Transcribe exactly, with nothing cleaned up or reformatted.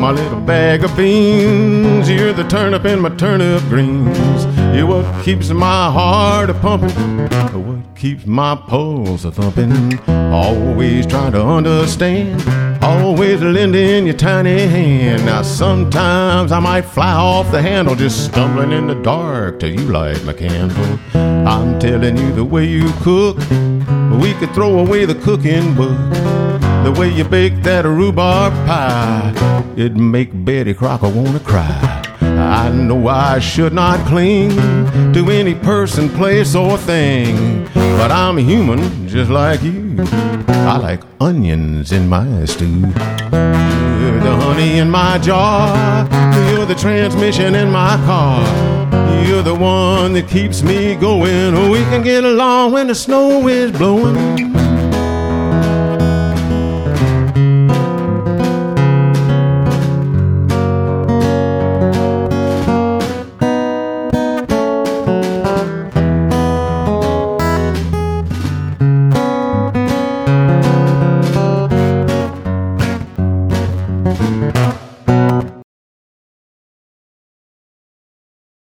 my little bag of beans. You're the turnip in my turnip greens. You're what keeps my heart a-pumping, what keeps my pulse a-thumping. Always trying to understand, always lending your tiny hand. Now sometimes I might fly off the handle, just stumbling in the dark till you light my candle. I'm telling you, the way you cook, we could throw away the cooking book. The way you bake that rhubarb pie, it'd make Betty Crocker wanna cry. I know I should not cling to any person, place, or thing, but I'm human just like you. I like onions in my stew. You're the honey in my jar. You're the transmission in my car. You're the one that keeps me going. We can get along when the snow is blowing.